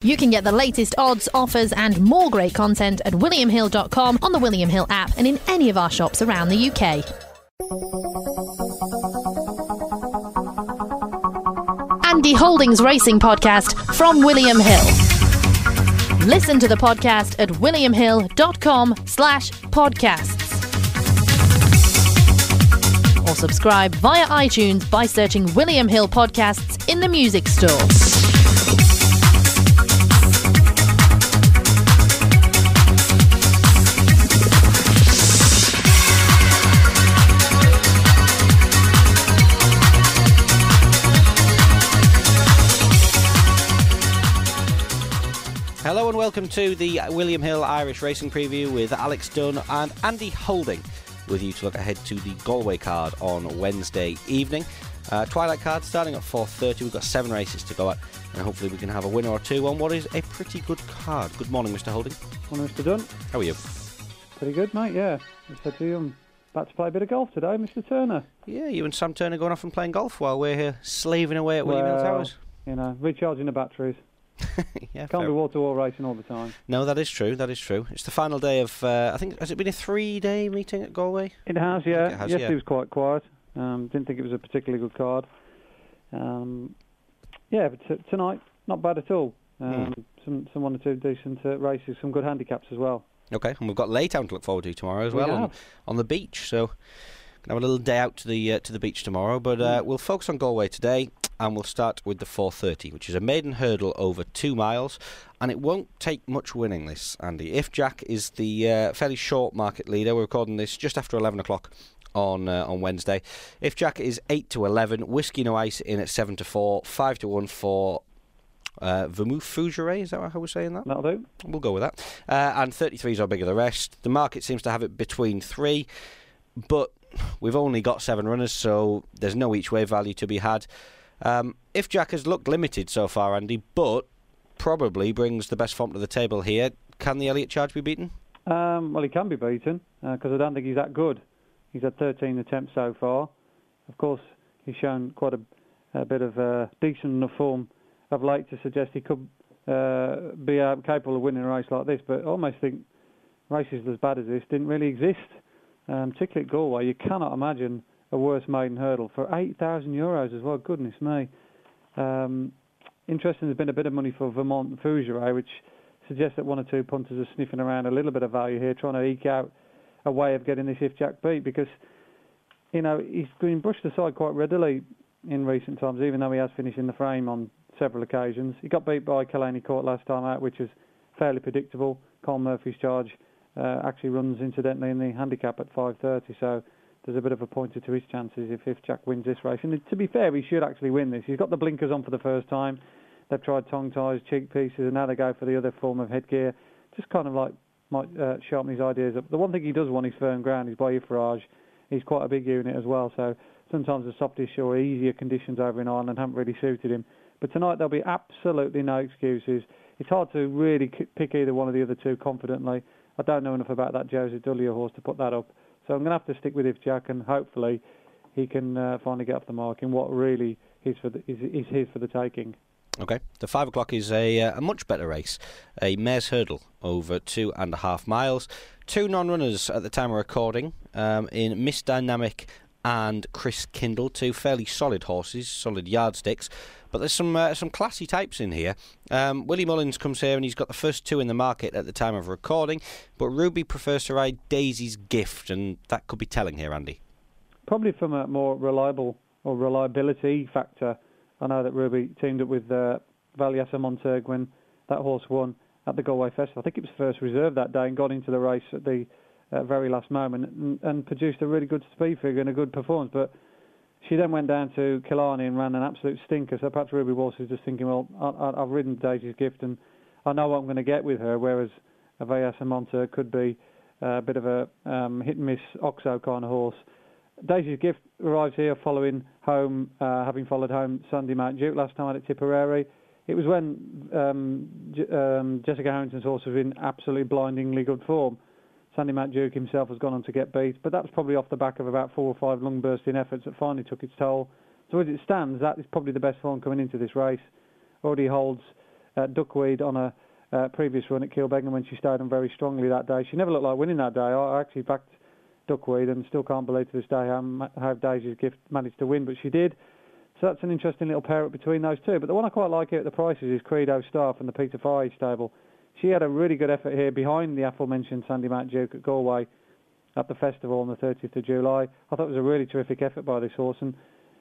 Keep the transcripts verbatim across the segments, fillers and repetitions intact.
You can get the latest odds, offers and more great content at william hill dot com, on the William Hill app and in any of our shops around the U K. Andy Holdings Racing Podcast from William Hill. Listen to the podcast at william hill dot com slash podcasts. Or subscribe via iTunes by searching William Hill Podcasts in the music store. Hello and welcome to the William Hill Irish Racing Preview with Alex Dunn and Andy Holding, with you to look ahead to the Galway card on Wednesday evening. Uh, Twilight card starting at four thirty. We've got seven races to go at, and hopefully we can have a winner or two on what is a pretty good card. Good morning, Mister Holding. Morning, Mister Dunn. How are you? Pretty good, mate, yeah. I said to you, I'm about to play a bit of golf today, Mister Turner. Yeah, you and Sam Turner going off and playing golf while we're here slaving away at William well, Hill Towers. You know, recharging the batteries. yeah, Can't be water-wall racing all the time. No, that is true, that is true. It's the final day of, uh, I think, has it been a three-day meeting at Galway? It has, yeah. It has, Yesterday yeah. was quite quiet. Um, didn't think it was a particularly good card. Um, yeah, but t- tonight, not bad at all. Um, mm. Some some one or two decent uh, races, some good handicaps as well. Okay, and we've got Laytown to look forward to tomorrow as we well have. on, on the beach, so gonna have a little day out to the uh, to the beach tomorrow. But uh, mm. we'll focus on Galway today, and we'll start with the four thirty, which is a maiden hurdle over two miles, and it won't take much winning this, Andy. If Jack is the uh, fairly short market leader, we're recording this just after eleven o'clock on uh, on Wednesday. If Jack is eight to eleven, Whiskey No Ice in at seven to four, five to one for uh, Vermouth Fougere, is that how we're saying that? That'll do. We'll go with that. Uh, and thirty-threes are bigger the rest. The market seems to have it between three, but we've only got seven runners, so there's no each way value to be had. Um, if Jack has looked limited so far, Andy, but probably brings the best form to the table here, can the Elliott Charge be beaten? Um, well, he can be beaten, because uh, I don't think he's that good. He's had thirteen attempts so far. Of course, he's shown quite a, a bit of uh, decent enough form of late to suggest he could uh, be uh, capable of winning a race like this, but I almost think races as bad as this didn't really exist. Um, particularly at Galway, you cannot imagine a worse maiden hurdle for eight thousand euros as well. Goodness me. Um, interesting, there's been a bit of money for Vermont Fougere, which suggests that one or two punters are sniffing around a little bit of value here, trying to eke out a way of getting this If Jack beat, because, you know, he's been brushed aside quite readily in recent times, even though he has finished in the frame on several occasions. He got beat by Killaney Court last time out, which was fairly predictable. Colin Murphy's Charge Uh, actually runs incidentally in the handicap at five thirty, so there's a bit of a pointer to his chances if, if Jack wins this race. And to be fair, he should actually win this. He's got the blinkers on for the first time. They've tried tongue ties, cheek pieces, and now they go for the other form of headgear. Just kind of like might uh, sharpen his ideas up. The one thing he does want is firm ground. He's by Ifrage. He's quite a big unit as well, so sometimes the softish or easier conditions over in Ireland haven't really suited him. But tonight there'll be absolutely no excuses. It's hard to really pick either one of the other two confidently. I don't know enough about that Joseph Dullier horse to put that up. So I'm going to have to stick with If Jack, and hopefully he can uh, finally get off the mark in what really is, for the, is, is his for the taking. Okay. The five o'clock is a, uh, a much better race. A mare's hurdle over two and a half miles. Two non-runners at the time of recording um, in Miss Dynamic and Chris Kindle, two fairly solid horses, solid yardsticks. But there's some uh, some classy types in here. Um, Willie Mullins comes here and he's got the first two in the market at the time of recording, but Ruby prefers to ride Daisy's Gift, and that could be telling here, Andy. Probably from a more reliable or reliability factor. I know that Ruby teamed up with uh, Valiasa Monterg when that horse won at the Galway Festival. I think it was first reserve that day and got into the race at the uh, very last moment and, and produced a really good speed figure and a good performance. But she then went down to Killarney and ran an absolute stinker. So perhaps Ruby Walsh is just thinking, well, I, I've ridden Daisy's Gift and I know what I'm going to get with her, whereas Valiasa Monterg could be a bit of a um, hit-and-miss Oxo kind of horse. Daisy's Gift arrives here following home, uh, having followed home Sunday Mount Duke last time at Tipperary. It was when um, J- um, Jessica Harrington's horse was in absolutely blindingly good form. Sandy Mount Duke himself has gone on to get beat, but that was probably off the back of about four or five lung-bursting efforts that finally took its toll. So as it stands, that is probably the best form coming into this race. Already holds uh, Duckweed on a uh, previous run at Kilbeggan when she stayed on very strongly that day. She never looked like winning that day. I, I actually backed Duckweed and still can't believe to this day how, how Daisy's Gift managed to win, but she did. So that's an interesting little pair up between those two. But the one I quite like here at the prices is Credo Star from the Peter Fahey stable. She had a really good effort here behind the aforementioned Sandy Mount Duke at Galway at the festival on the thirtieth of July. I thought it was a really terrific effort by this horse, and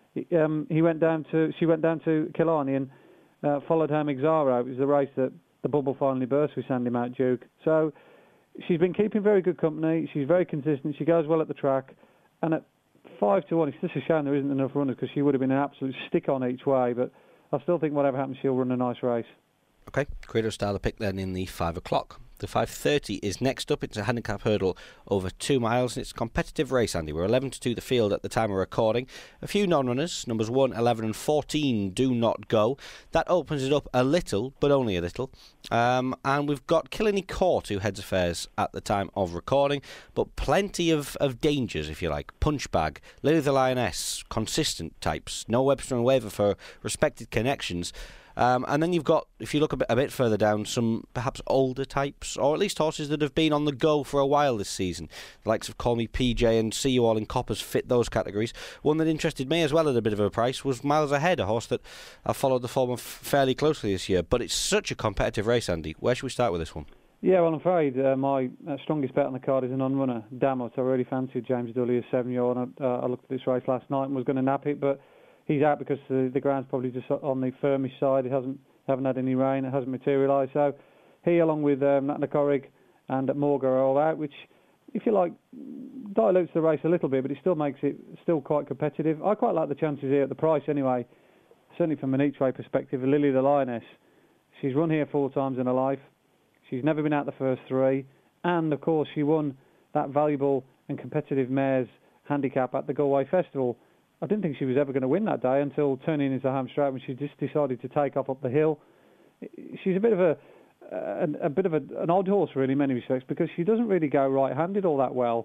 um, he went down to she went down to Killarney and uh, followed home Exaro. It was the race that the bubble finally burst with Sandy Mount Duke. So she's been keeping very good company. She's very consistent. She goes well at the track, and at five to one, it's just a shame there isn't enough runners because she would have been an absolute stick on each way. But I still think whatever happens, she'll run a nice race. Okay, Credo Star the pick then in the five o'clock. The five thirty is next up. It's a handicap hurdle over two miles, and it's a competitive race, Andy. We're eleven to two the field at the time of recording. A few non-runners, numbers one, eleven and fourteen do not go. That opens it up a little, but only a little. Um, and we've got Killiney Court, who heads affairs at the time of recording, but plenty of, of dangers, if you like. Punchbag, Lily the Lioness, consistent types. No Webster and Waver for respected connections. Um, and then you've got, if you look a bit, a bit further down, some perhaps older types, or at least horses that have been on the go for a while this season. The likes of Call Me P J and See You All in Coppers fit those categories. One that interested me as well at a bit of a price was Miles Ahead, a horse that I've followed the form of fairly closely this year. But it's such a competitive race, Andy. Where should we start with this one? Yeah, well, I'm afraid uh, my uh, strongest bet on the card is a non-runner, Damot. I really fancied James Dully as seven-year-old. Uh, I looked at this race last night and was going to nap it, but he's out because the, the ground's probably just on the firmish side. It hasn't haven't had any rain. It hasn't materialised. So he, along with um, Natna Corrig and Morga, are all out, which, if you like, dilutes the race a little bit, but it still makes it still quite competitive. I quite like the chances here at the price anyway, certainly from an each-way perspective. Lily the Lioness, she's run here four times in her life. She's never been out the first three. And, of course, she won that valuable and competitive mares handicap at the Galway Festival. I didn't think she was ever going to win that day until turning into home straight when she just decided to take off up the hill. She's a bit of a, a, a bit of a, an odd horse, really, in many respects, because she doesn't really go right-handed all that well.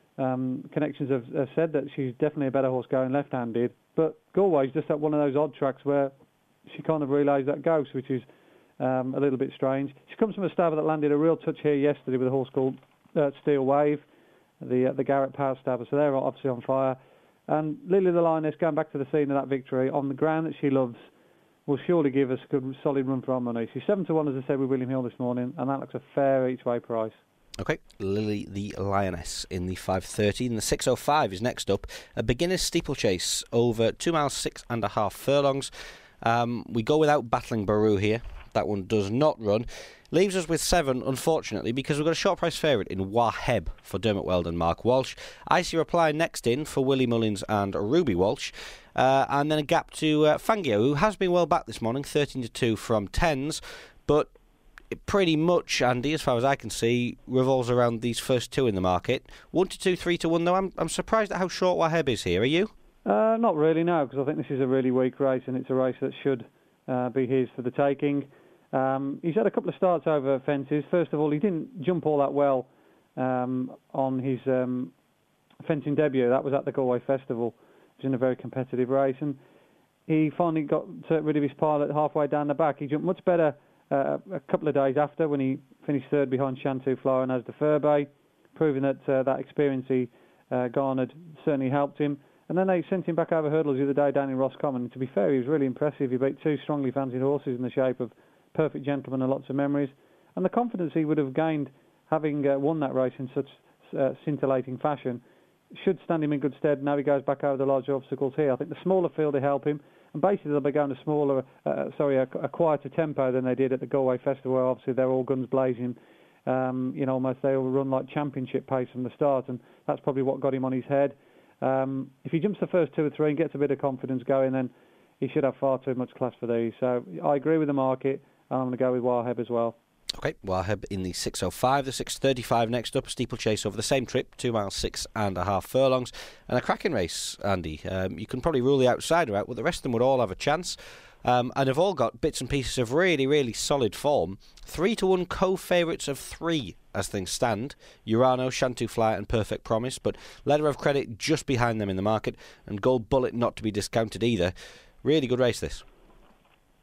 Um, connections have, have said that she's definitely a better horse going left-handed, but Galway's just at one of those odd tracks where she kind of relays that ghost, which is um, a little bit strange. She comes from a stable that landed a real touch here yesterday with a horse called uh, Steel Wave, the uh, the Garrett Power stable, so they're obviously on fire. And Lily the Lioness, going back to the scene of that victory, on the ground that she loves, will surely give us a good, solid run for our money. She's seven to one, as I said, with William Hill this morning, and that looks a fair each-way price. Okay, Lily the Lioness in the five thirty. And the six oh five is next up. A beginner's steeplechase over two miles, six and a half furlongs. Um, we go without Battling Baru here. That one does not run. Leaves us with seven, unfortunately, because we've got a short price favourite in Waheb for Dermot Weld and Mark Walsh. Icy Reply next in for Willie Mullins and Ruby Walsh. Uh, and then a gap to uh, Fangio, who has been well back this morning, thirteen to two from tens. But it pretty much, Andy, as far as I can see, revolves around these first two in the market. one to two, three to one, though. I'm, I'm surprised at how short Waheb is here. Are you? Uh, not really, no, because I think this is a really weak race, and it's a race that should uh, be his for the taking. Um, he's had a couple of starts over fences. First of all, he didn't jump all that well um, on his um, fencing debut. That was at the Galway Festival. It was in a very competitive race, and he finally got rid of his pilot halfway down the back. He jumped much better uh, a couple of days after when he finished third behind Shantou Flyer and As de Furby, proving that uh, that experience he uh, garnered certainly helped him. And then they sent him back over hurdles the other day down in Roscommon. To be fair, he was really impressive. He beat two strongly fancied horses in the shape of Perfect Gentleman and Lots of Memories. And the confidence he would have gained having uh, won that race in such uh, scintillating fashion should stand him in good stead now he goes back over the larger obstacles here. I think the smaller field will help him. And basically they'll be going a smaller, uh, sorry, a, a quieter tempo than they did at the Galway Festival, where obviously they're all guns blazing. Um, you know, almost they all run like championship pace from the start, and that's probably what got him on his head. Um, if he jumps the first two or three and gets a bit of confidence going, then he should have far too much class for these. So I agree with the market. I'm going to go with Waheb as well. Okay, Waheb in the six oh five, the six thirty-five next up, steeplechase over the same trip, two miles, six and a half furlongs, and a cracking race, Andy. Um, you can probably rule the outsider out, but the rest of them would all have a chance, um, and have all got bits and pieces of really, really solid form. Three to one co-favourites of three as things stand. Urano, Shantou Flyer and Perfect Promise, but Letter of Credit just behind them in the market, and Gold Bullet not to be discounted either. Really good race, this.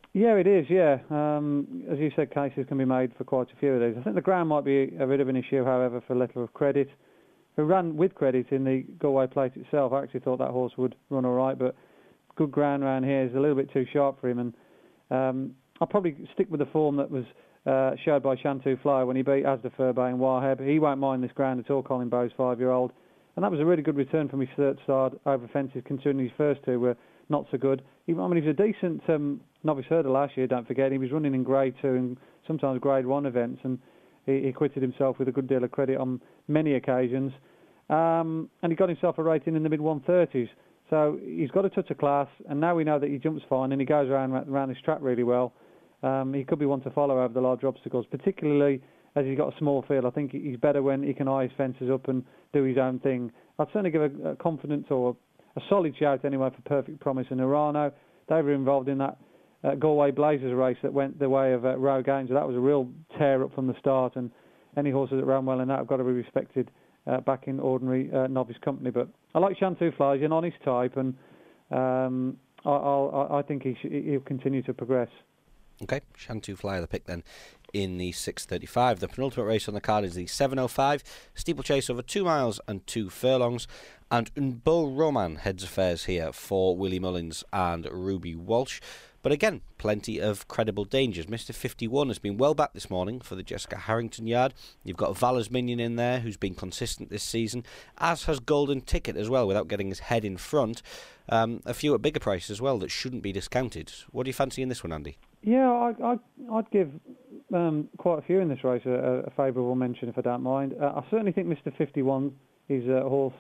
Yeah, it is, yeah. Um, as you said, cases can be made for quite a few of these. I think the ground might be a bit of an issue, however, for Letter of Credit, who ran with Credit in the Galway Plate itself. I actually thought that horse would run all right, but good ground round here is a little bit too sharp for him. And um, I'll probably stick with the form that was uh, showed by Shantou Flyer when he beat Asda Furby and Waheb. He won't mind this ground at all, Colin Bowes, five-year-old. And that was a really good return from his third start over fences, considering his first two were not so good. He, I mean, he was a decent um, novice hurdler last year, don't forget. He was running in Grade two and sometimes Grade one events, and he, he acquitted himself with a good deal of credit on many occasions. Um, and he got himself a rating in the mid one thirties. So he's got a touch of class, and now we know that he jumps fine and he goes around, around this track really well. Um, he could be one to follow over the large obstacles, particularly as he's got a small field. I think he's better when he can eye his fences up and do his own thing. I'd certainly give a, a confidence or a solid shout anyway for Perfect Promise and Urano. They were involved in that uh, Galway Blazers race that went the way of uh, Rogue Angel. That was a real tear up from the start, and any horses that ran well in that have got to be respected uh, back in ordinary uh, novice company. But I like Shantou Fly. He's an honest type, and um, I, I'll, I think he sh- he'll continue to progress. Okay, Shantou Fly, the pick then in the six thirty-five. The penultimate race on the card is the seven oh five, steeplechase over two miles and two furlongs. And Un Beau Roman heads affairs here for Willie Mullins and Ruby Walsh. But again, plenty of credible dangers. Mister fifty-one has been well back this morning for the Jessica Harrington yard. You've got Valor's Minion in there, who's been consistent this season, as has Golden Ticket as well, without getting his head in front. Um, a few at bigger prices as well that shouldn't be discounted. What do you fancy in this one, Andy? Yeah, I, I, I'd give um, quite a few in this race a, a favourable mention, if I don't mind. Uh, I certainly think Mister fifty-one is a horse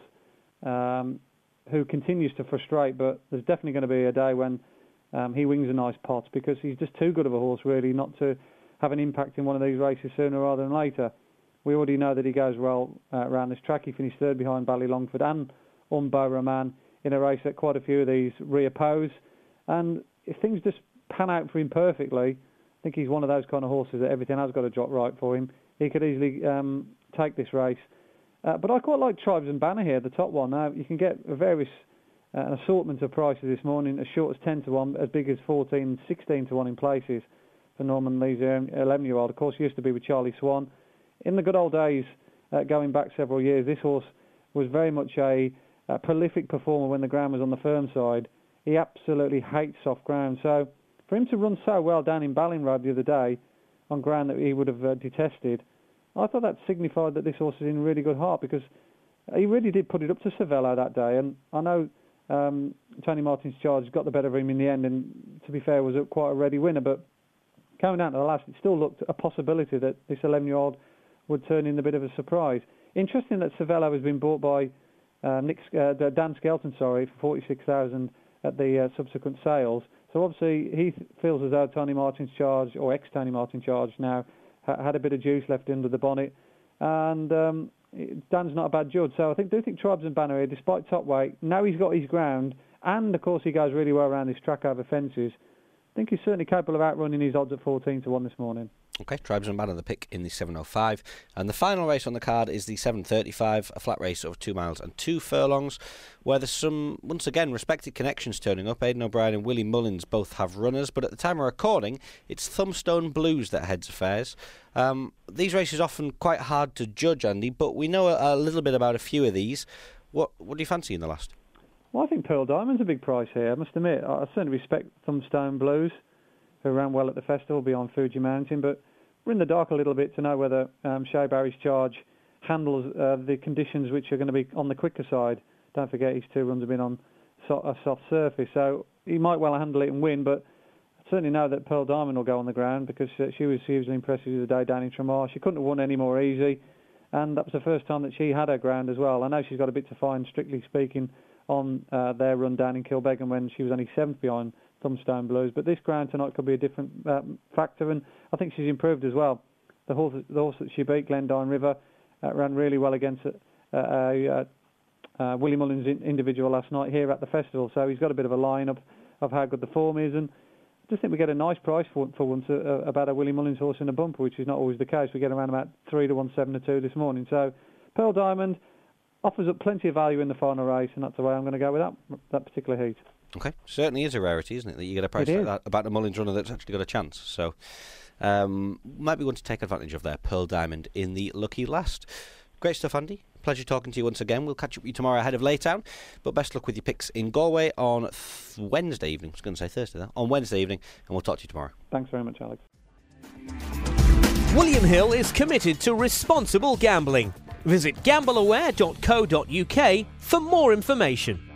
um, who continues to frustrate, but there's definitely going to be a day when um, he wings a nice pot, because he's just too good of a horse, really, not to have an impact in one of these races sooner rather than later. We already know that he goes well uh, around this track. He finished third behind Ballylongford and Un Beau Roman in a race that quite a few of these reoppose. And if things just pan out for him perfectly, I think he's one of those kind of horses that everything has got to drop right for him. He could easily um, take this race. Uh, but I quite like Tribes and Banner here, the top one. Now, you can get a various uh, an assortment of prices this morning, as short as ten to one, as big as fourteen, sixteen to one in places for Norman Lee's eleven-year-old. Of course, he used to be with Charlie Swan. In the good old days, uh, going back several years, this horse was very much a, a prolific performer when the ground was on the firm side. He absolutely hates soft ground. So for him to run so well down in Ballinrobe the other day on ground that he would have uh, detested, I thought that signified that this horse is in really good heart, because he really did put it up to Cervelo that day. And I know um, Tony Martin's Charge got the better of him in the end, and to be fair, was a, quite a ready winner. But coming down to the last, it still looked a possibility that this eleven-year-old would turn in a bit of a surprise. Interesting that Cervelo has been bought by uh, Nick, uh, Dan Skelton, sorry, for forty-six thousand at the uh, subsequent sales. So obviously he feels as though Tony Martin's Charge, or ex-Tony Martin Charge now, ha- had a bit of juice left under the bonnet. And um, Dan's not a bad judge. So I think do think Tribes and Banner here, despite top weight, now he's got his ground, and of course he goes really well around this track over fences. I think he's certainly capable of outrunning his odds at fourteen to one this morning. Okay, Tribes and Banner the pick in the seven oh five. And the final race on the card is the seven thirty-five, a flat race of two miles and two furlongs, where there's some, once again, respected connections turning up. Aidan O'Brien and Willie Mullins both have runners, but at the time of recording, it's Thumbstone Blues that heads affairs. Um, these races are often quite hard to judge, Andy, but we know a, a little bit about a few of these. What, what do you fancy in the last? Well, I think Pearl Diamond's a big price here, I must admit. I certainly respect Thumbstone Blues, who ran well at the festival beyond Fuji Mountain, but we're in the dark a little bit to know whether um, Shea Barry's Charge handles uh, the conditions which are going to be on the quicker side. Don't forget his two runs have been on so- a soft surface, so he might well handle it and win, but I certainly know that Pearl Diamond will go on the ground, because uh, she was hugely impressive the day down in Tramar. She couldn't have won any more easy, and that was the first time that she had her ground as well. I know she's got a bit to find, strictly speaking, on uh, their run down in Kilbeggan when she was only seventh behind Thumbstone Blues, but this ground tonight could be a different uh, factor, and I think she's improved as well. The horse, the horse that she beat, Glendine River, uh, ran really well against uh, uh, uh, Willie Mullins in, individual last night here at the festival, so he's got a bit of a line-up of how good the form is, and I just think we get a nice price for, for once uh, about a Willie Mullins horse in a bumper, which is not always the case. We get around about three to one, seven to two this morning. So Pearl Diamond offers up plenty of value in the final race, and that's the way I'm going to go with that that particular heat. Okay, certainly is a rarity, isn't it, that you get a price It like is. that about a Mullins runner that's actually got a chance. So um, might be one to take advantage of there. Pearl Diamond in the lucky last. Great stuff, Andy. Pleasure talking to you once again. We'll catch up with you tomorrow ahead of Laytown, but best luck with your picks in Galway on th- Wednesday evening. I was going to say Thursday there. On Wednesday evening, and we'll talk to you tomorrow. Thanks very much, Alex. William Hill is committed to responsible gambling. Visit gambleaware dot co dot uk for more information.